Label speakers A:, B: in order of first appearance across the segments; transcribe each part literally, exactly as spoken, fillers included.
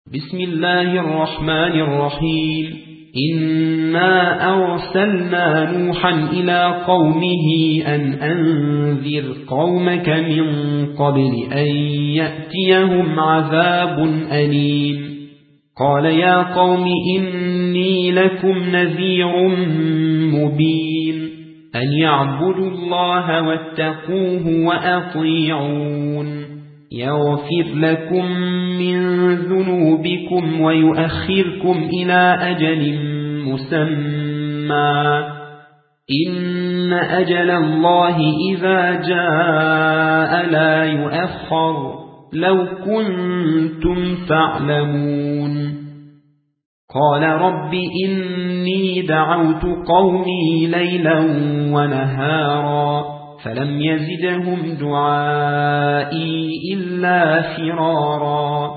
A: بسم الله الرحمن الرحيم إنا أرسلنا نوحا إلى قومه أن أنذر قومك من قبل أن يأتيهم عذاب أليم قال يا قوم إني لكم نذير مبين أن يعبدوا الله واتقوه وأطيعون يغفر لكم من ذنوبكم ويؤخركم إلى أجل مسمى إن أجل الله إذا جاء لا يؤخر لو كنتم تعلمون قال رب إني دعوت قومي ليلا ونهارا فلم يزدهم دعائي إلا فرارا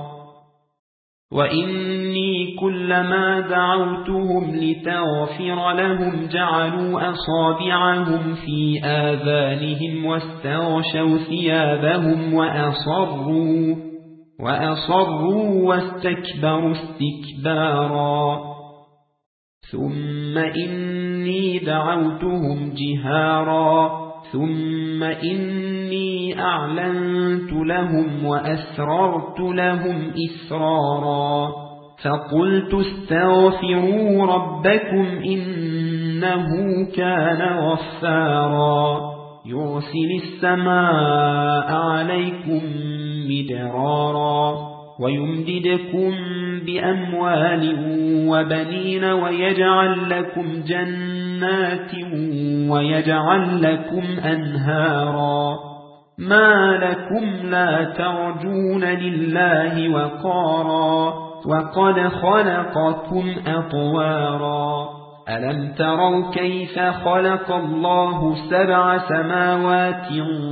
A: وإني كلما دعوتهم لتغفر لهم جعلوا أصابعهم في آذانهم واستغشوا ثيابهم وأصروا وأصروا واستكبروا استكبارا ثم إني دعوتهم جهارا ثم إني أعلنت لهم وأسررت لهم إسرارا فقلت استغفروا ربكم إنه كان غفارا يرسل السماء عليكم مدرارا ويمددكم بأموال وبنين ويجعل لكم جنات ويجعل لكم أنهارا ما لكم لا ترجون لله وقارا وقد خلقكم أطوارا ألم تروا كيف خلق الله سبع سماوات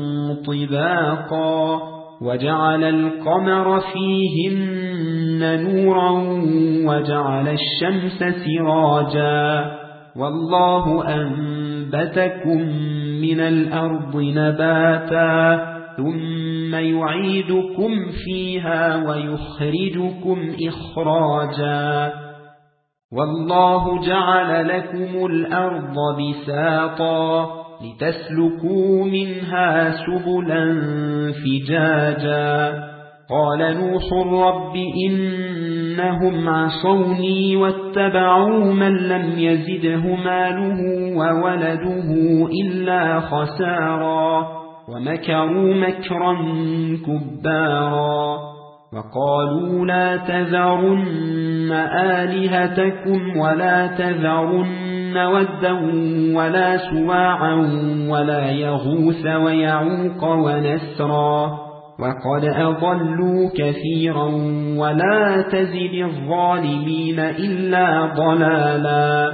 A: طباقا وجعل القمر فيهن نورا وجعل الشمس سراجا والله أنبتكم من الأرض نباتا ثم يعيدكم فيها ويخرجكم إخراجا والله جعل لكم الأرض بساطا لتسلكوا منها سبلا فجاجا قال نوح رب إنهم عصوني واتبعوا من لم يزده ماله وولده إلا خسارا ومكروا مكرا كبارا وقالوا لا تذرن آلهتكم ولا تذرن ودا ولا سواعا ولا يغوث ويعوق ونسرا وقد أضلوا كثيرا ولا تزد الظالمين إلا ضلالا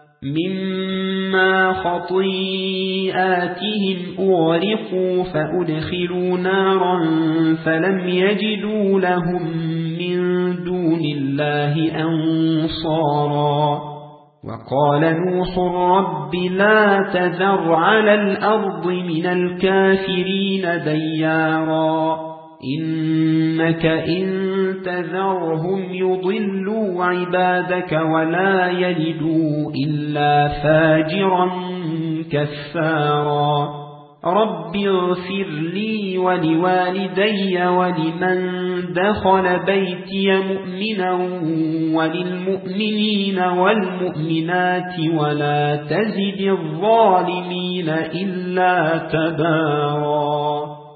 A: مما خطيئاتهم أغرقوا فأدخلوا نارا فلم يجدوا لهم من دون الله أنصارا وقال نوح رب لا تذر على الأرض من الكافرين ديارا إنك إن تذرهم يضلوا عبادك ولا يلدوا إلا فاجرا كفارا رب اغفر لي ولوالدي ولمن دخل بيتي مؤمنا وللمؤمنين والمؤمنات ولا تزد الظالمين إلا تبارا